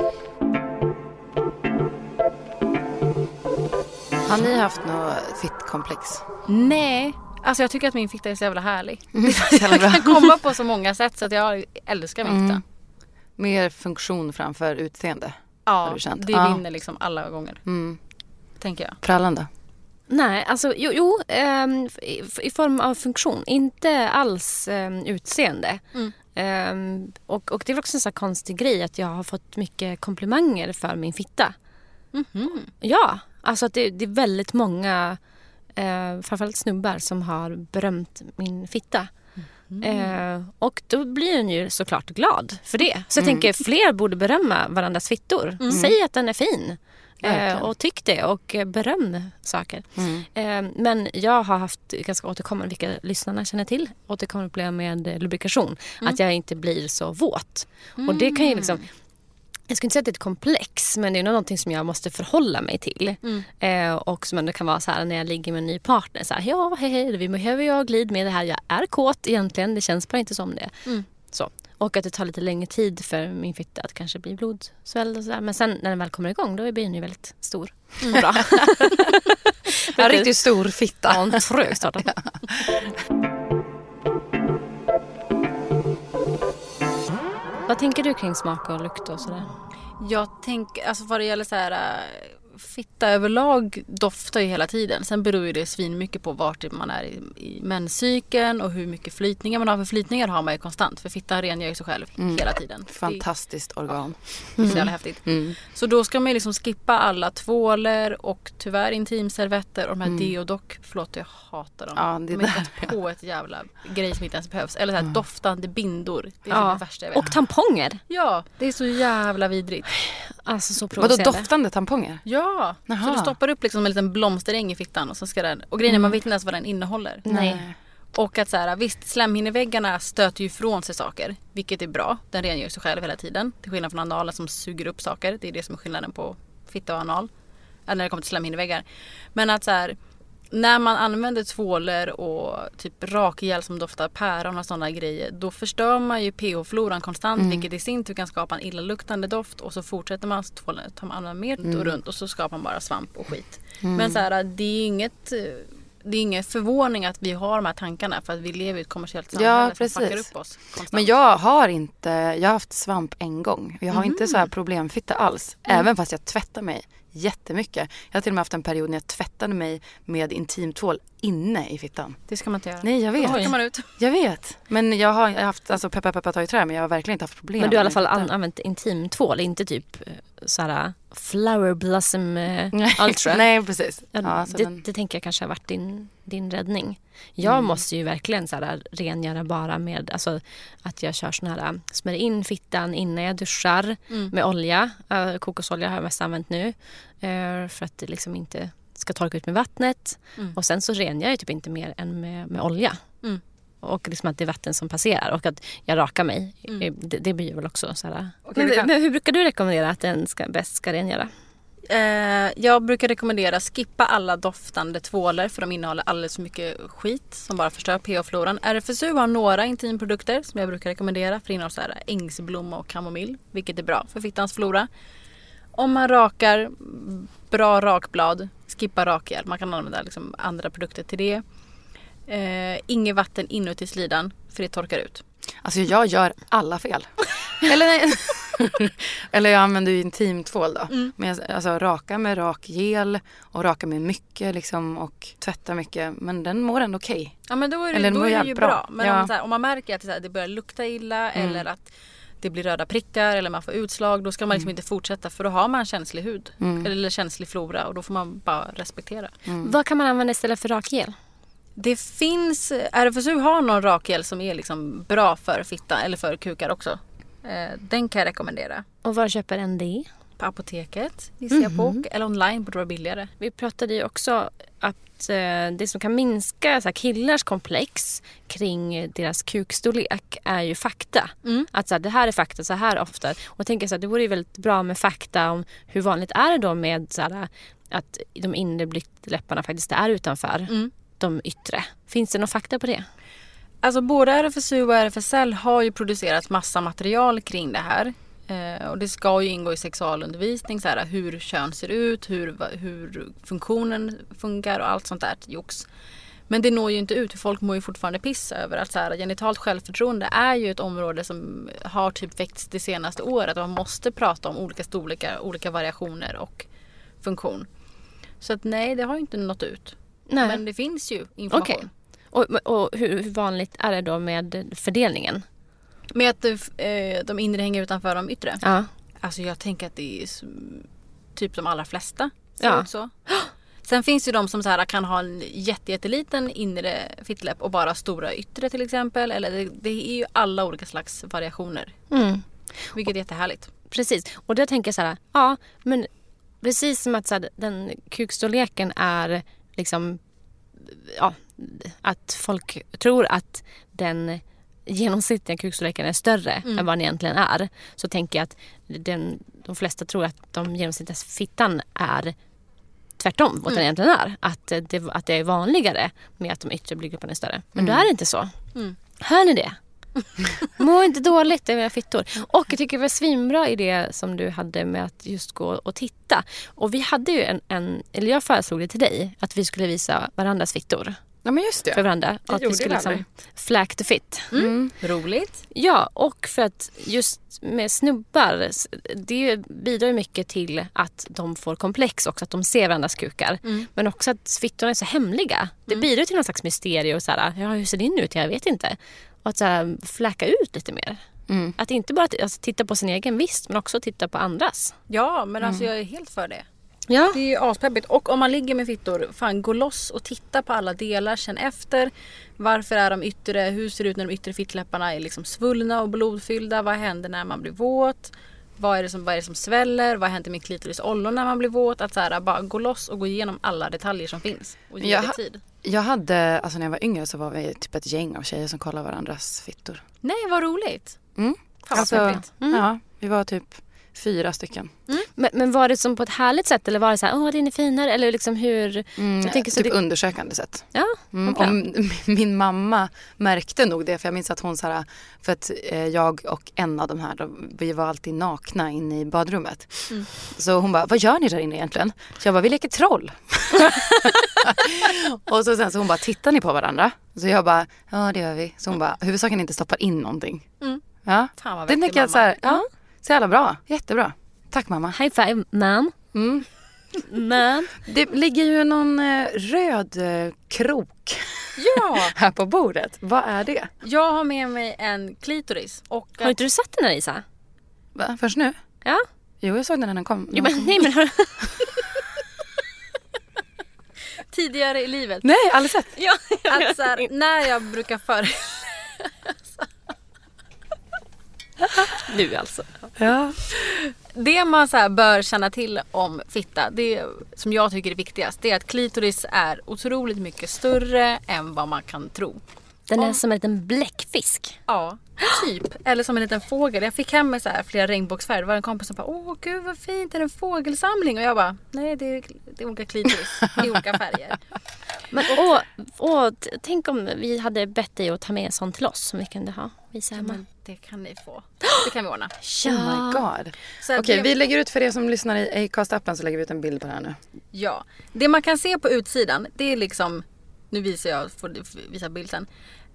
Har ni haft något fittkomplex? Nej. Alltså jag tycker att min fitta är så jävla härlig. Jag kan komma på så många sätt så att jag älskar min fitta. Mer funktion framför utseende? Ja, det vinner liksom alla gånger. Tänker jag. Prallande? Nej, alltså i form av funktion. Inte alls utseende. Och det är också en sån här konstig grej att jag har fått mycket komplimanger för min fitta. Ja, alltså att det är väldigt många, framförallt snubbar, som har berömt min fitta. Och då blir den ju såklart glad för det. Så jag tänker fler borde berömma varandras fittor. Säg att den är fin. Och tyck det och beröm saker. Men jag har haft ganska återkommande, vilka lyssnarna känner till, återkommande problem med lubrikation. Att jag inte blir så våt. Och det kan ju liksom, jag skulle inte säga att det är ett komplex, men det är nog någonting som jag måste förhålla mig till. Och som ändå kan vara så här när jag ligger med en ny partner. Så här, ja, hej, vi behöver jag glid med det här. Jag är kåt egentligen, det känns bara inte som det. Så. Och att det tar lite längre tid för min fitta att kanske bli blodsvälld och sådär. Men sen när den väl kommer igång, då blir den ju väldigt stor och bra. En riktigt stor fitta. Ja, en trög start. Vad tänker du kring smak och lukt och sådär? Jag tänker, alltså vad det gäller så här, fitta överlag doftar ju hela tiden. Sen beror ju det svin mycket på vart man är i menscykeln och hur mycket flytningar man har. För flytningar har man ju konstant. För fittan rengör ju sig själv hela tiden. Fantastiskt organ. Det är så jävla häftigt. Så då ska man ju liksom skippa alla tvåler och tyvärr intimservetter och de här deodoc. Förlåt, jag hatar dem. Ja, det de har hittat på ett jävla grej som inte ens behövs. Eller så här doftande bindor. Det är det värsta jag vet. Och tamponger. Ja, det är så jävla vidrigt. Alltså så provocerande. Vadå, doftande tamponger? Ja, så du stoppar upp liksom en liten blomsteräng i fittan och så ska den, och grejen är man vet inte ens vad den innehåller. Nej. Och att så här, visst, slemhinneväggarna stöter ju ifrån sig saker, vilket är bra. Den rengör sig själv hela tiden. Till skillnad från analen som suger upp saker. Det är det som är skillnaden på fitta och anal. När det kommer till slemhinneväggar. Men att så här, när man använder tvåler och typ rakgel som doftar päron och sådana grejer, då förstör man ju pH-floran konstant, vilket i sin tur kan skapa en illaluktande doft, och så fortsätter man tvålen, tar man använder mer och runt och så skapar man bara svamp och skit. Men så här, det är ingen förvåning att vi har de här tankarna, för att vi lever i ett kommersiellt samhälle som fuckar upp oss konstant. Men jag har haft svamp en gång. Jag har inte så här problemfitta alls, även fast jag tvättar mig jättemycket. Jag har till och med haft en period när jag tvättade mig med intimtvål inne i fittan. Det ska man inte göra. Nej, jag vet. Då kan man ut. Jag vet. Men jag har haft, alltså peppa ta i trä, men jag har verkligen inte haft problem. Men du har i alla fall använt intimtvål, inte typ såhär Flower Blossom Ultra. Nej, precis. Ja, det tänker jag kanske har varit din räddning. Jag måste ju verkligen såhär rengöra bara med, alltså att jag kör sån här, smörjer in fittan innan jag duschar med olja. Kokosolja har jag mest använt nu. För att det liksom inte ska torka ut med vattnet. Och sen så rengör jag typ inte mer än med olja. Och liksom att det är vatten som passerar. Och att jag rakar mig. Det blir väl också så här. Men hur brukar du rekommendera att den bäst ska rengöra? Jag brukar rekommendera skippa alla doftande tvålar, för de innehåller alldeles för mycket skit som bara förstör pH-floran. RFSU har några intimprodukter som jag brukar rekommendera, för det innehåller så här ängsblomma och kamomill, vilket är bra för fittans flora. Om man rakar, bra rakblad, skippa rakgel. Man kan använda liksom andra produkter till det. Inget vatten inuti slidan, för det torkar ut. Alltså jag gör alla fel. Eller jag använder ju intimtvål då. Men jag, alltså raka med rakgel och raka med mycket liksom, och tvätta mycket. Men den mår ändå okej. Ja, men då är det ju bra. Men om man märker att det börjar lukta illa eller att det blir röda prickar eller man får utslag, då ska man liksom inte fortsätta, för då har man känslig hud eller känslig flora, och då får man bara respektera. Vad kan man använda istället för rakgel? Det finns, RFSU har någon rakgel som är liksom bra för fitta eller för kukar också. Den kan jag rekommendera. Och var köper en det? På apoteket, gissar jag på. Eller online borde vara billigare. Vi pratade ju också att det som kan minska så här, killars komplex kring deras kukstorlek är ju fakta. Att så här, det här är fakta så här ofta. Och jag tänker så här, det vore ju väldigt bra med fakta om hur vanligt är det då med så här, att de inre blygdläpparna faktiskt är utanför de yttre. Finns det någon fakta på det? Alltså både RFSU och RFSL har ju producerat massa material kring det här. Och det ska ju ingå i sexualundervisning, så här, hur kön ser ut, hur funktionen funkar och allt sånt där jox. Men det når ju inte ut, för folk mår ju fortfarande piss över att så här, genitalt självförtroende är ju ett område som har typ växt det senaste året. Man måste prata om olika storlekar, olika variationer och funktion. Så att nej, det har ju inte nått ut. Nej. Men det finns ju information. Okej. Och hur vanligt är det då med fördelningen? Med att de inre hänger utanför de yttre. Ja. Alltså jag tänker att det är typ de allra flesta. Ja. Så. Sen finns ju de som så här kan ha en jätteliten inre fittläpp och bara stora yttre till exempel. Eller det är ju alla olika slags variationer. Vilket är jättehärligt. Precis. Och då tänker jag så här, ja, men precis som att så här, den kukstorleken är liksom, ja, att folk tror att den genomsnittliga kukstorleken är större än vad den egentligen är. Så tänker jag att de flesta tror att de genomsnittliga fittan är tvärtom vad den egentligen är. Att det är vanligare med att de yttre blygdläpparna är större. Men då är det inte så. Hör ni det? Må inte dåligt över fittor. Och jag tycker det var svinbra idé som du hade med att just gå och titta. Och vi hade ju eller jag föreslog det till dig att vi skulle visa varandras fittor. Ja, men just det. För varandra. Det att vi skulle liksom flack the fit. Roligt. Ja, och för att just med snubbar, det bidrar ju mycket till att de får komplex också, att de ser varandras kukar. Men också att fittorna är så hemliga. Det bidrar till någon slags mysterie och så här, ja, hur ser din ut? Jag vet inte. Och att så här, fläcka ut lite mer. Att inte bara titta på sin egen visst, men också titta på andras. Ja, men alltså jag är helt för det. Ja. Det är ju aspeppigt. Och om man ligger med fittor, fan gå loss och titta på alla delar. Känn efter. Varför är de yttre? Hur ser det ut när de yttre fittläpparna är liksom svullna och blodfyllda? Vad händer när man blir våt? Vad är det som sväller? Vad händer med klitoris ollon när man blir våt? Att så här, bara gå loss och gå igenom alla detaljer som finns. Och ge det tid. Jag hade, alltså när jag var yngre så var vi typ ett gäng av tjejer som kollade varandras fittor. Nej, vad roligt. Fan, alltså, ja, vi var typ 4 stycken. Men var det som på ett härligt sätt eller var det så här, din är finare eller liksom hur? Jag tänker så typ undersökande sätt. Ja, och min mamma märkte nog det, för jag minns att hon så här, för att jag och en av de här, vi var alltid nakna inne i badrummet. Så hon bara, vad gör ni där inne egentligen? Så jag bara, vi leker troll. Och så sen så hon bara, tittar ni på varandra? Så jag bara, ja det gör vi. Så hon bara, huvudsaken inte stoppar in någonting. Ja, fan vad det tänker jag så här, ja. Så jävla bra, jättebra. Tack mamma. High five, ma'am. Men det ligger ju någon röd krok här på bordet. Vad är det? Jag har med mig en klitoris. Och har inte du sett den här, Isa? Va? Först nu? Ja. Jo, jag såg den när den kom. Jo, men tidigare i livet. Nej, aldrig sett. Ja, att så här, när jag brukar nu alltså. Ja. Det man så här bör känna till om fitta, det som jag tycker är viktigast, det är att klitoris är otroligt mycket större än vad man kan tro. Den är som en liten bläckfisk. Ja, typ. Eller som en liten fågel. Jag fick hem med så här flera regnbågsfärger. Det var en kompis som bara, åh gud vad fint, det är en fågelsamling. Och jag bara, nej det är olika klitoris i olika färger. Men tänk om vi hade bett dig att ta med sånt till oss som vi kunde ha. Visa hemma. Men det kan ni få. Det kan vi ordna. Ja. Oh my god. Okej, vi lägger ut för er som lyssnar i Acast-appen, så lägger vi ut en bild på det här nu. Ja, det man kan se på utsidan, det är liksom, nu visar jag, får visa bilden.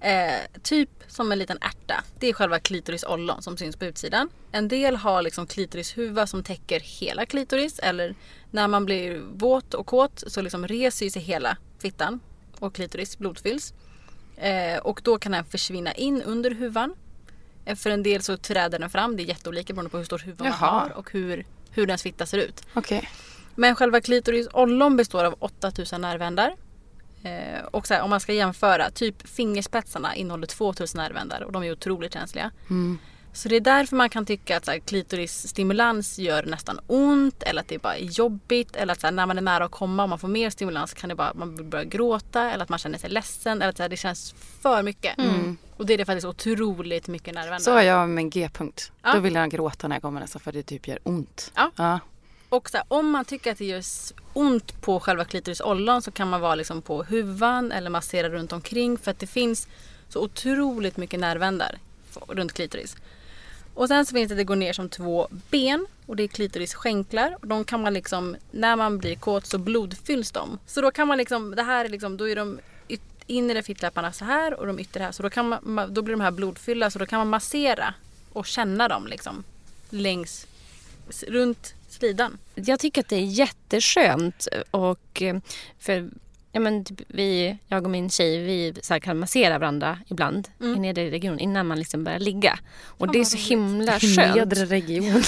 Typ som en liten ärta. Det är själva klitoris ollon som syns på utsidan. En del har liksom klitorishuva som täcker hela klitoris. Eller när man blir våt och kåt så liksom reser sig hela fittan och klitoris blodfylls. Och då kan den försvinna in under huvan. För en del så träder den fram. Det är jätteolika beroende på hur stor huvan man har och hur dens fitta ser ut. Okay. Men själva klitoris ollon består av 8000 nervändar. Och så här, om man ska jämföra, typ fingerspetsarna innehåller 2000 nervändar och de är otroligt känsliga. Så det är därför man kan tycka att så här, klitorisstimulans gör nästan ont, eller att det bara är jobbigt, eller att så här, när man är nära att komma och man får mer stimulans kan det bara, man börjar gråta, eller att man känner sig ledsen, eller att så här, det känns för mycket. Och det är faktiskt otroligt mycket nervändar. Så är jag med en G-punkt. Ja. Då vill jag gråta när jag kommer nästan, för det typ gör ont. Ja. Och så här, om man tycker att det gör ont på själva klitorisollon så kan man vara liksom på huvan eller massera runt omkring, för att det finns så otroligt mycket nervändar runt klitoris. Och sen så finns det går ner som 2 ben, och det är klitorisskänklar, och de kan man liksom, när man blir kåt så blodfylls de. Så då kan man liksom, det här är liksom, då är de inre fittläpparna så här och de yttre här, så då blir de här blodfyllda, så då kan man massera och känna dem liksom längs runt slidan. Jag tycker att det är jätteskönt och för jag och min tjej, vi så här kan massera varandra ibland i nedre regionen innan man liksom börjar ligga. Och det är så himla skönt. Nedre region.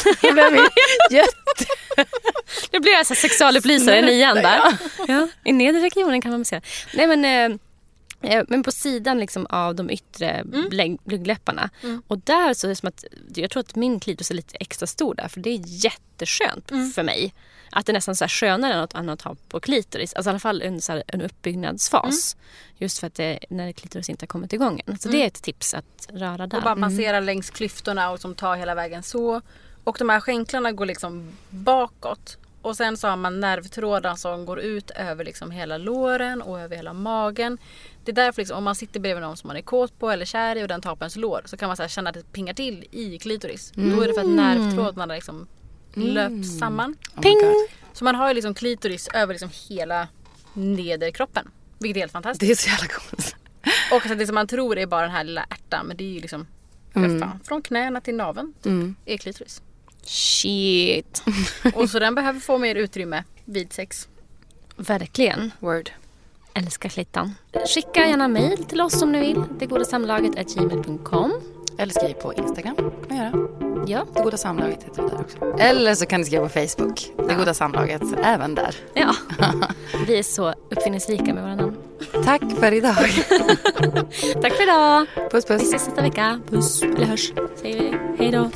Det blir alltså sexualupplysare i 9 där. Ja, i nedre regionen kan man massera. Nej men på sidan liksom av de yttre blygdläpparna. Och där så är det som att jag tror att min klitoris är lite extra stor där, för det är jätteskönt för mig. Att det är nästan så här skönare än något annat har på klitoris. Alltså i alla fall en uppbyggnadsfas. Just för att när klitoris inte har kommit igång än. Så det är ett tips att röra där. Och bara massera längs klyftorna och som tar hela vägen så. Och de här skänklarna går liksom bakåt. Och sen så har man nervtrådar som går ut över liksom hela låren och över hela magen. Det är därför liksom, om man sitter bredvid någon som man är kåt på eller kär i och den tar på ens lår, så kan man så här känna att det pingar till i klitoris. Då är det för att nervtrådarna liksom löps samman. Ping! Så man har ju liksom klitoris över liksom hela nederkroppen. Vilket är helt fantastiskt. Det är så jävla coolt. Och så det som man tror är bara den här lilla ärtan, men det är ju liksom från knäna till naveln är klitoris. Shit. Och så den behöver få mer utrymme vid sex. Verkligen. Word. Älskar klittan. Skicka gärna mejl till oss om ni vill. degodasamlaget@gmail.com. Eller skriv på Instagram. Kan man göra. Ja. Det goda samlaget heter det där också. Eller så kan ni skriva på Facebook. Det goda samlaget, även där. Ja. Vi är så uppfinningsrika med våra namn. Tack för idag. Tack för idag. Puss, puss. Vi ses nästa vecka. Puss. Eller hörs. Säger vi. Hej då.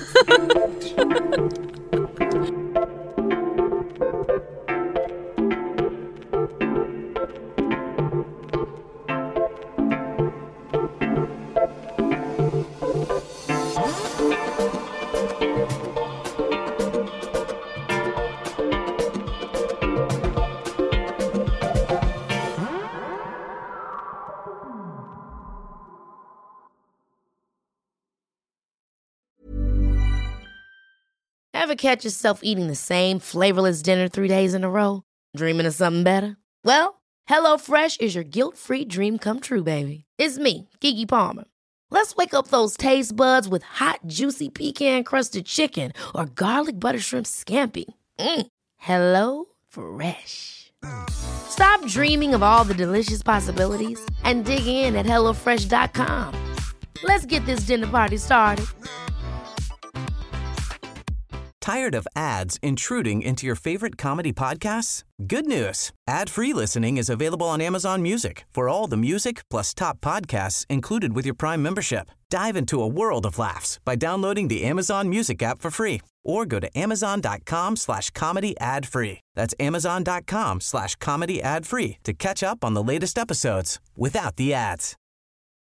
Ever catch yourself eating the same flavorless dinner 3 days in a row? Dreaming of something better? Well, HelloFresh is your guilt-free dream come true, baby. It's me, Keke Palmer. Let's wake up those taste buds with hot, juicy pecan-crusted chicken or garlic butter shrimp scampi. Hello Fresh. Stop dreaming of all the delicious possibilities and dig in at HelloFresh.com. Let's get this dinner party started. Tired of ads intruding into your favorite comedy podcasts? Good news. Ad-free listening is available on Amazon Music for all the music plus top podcasts included with your Prime membership. Dive into a world of laughs by downloading the Amazon Music app for free or go to amazon.com/comedy ad-free. That's amazon.com/comedy ad-free to catch up on the latest episodes without the ads.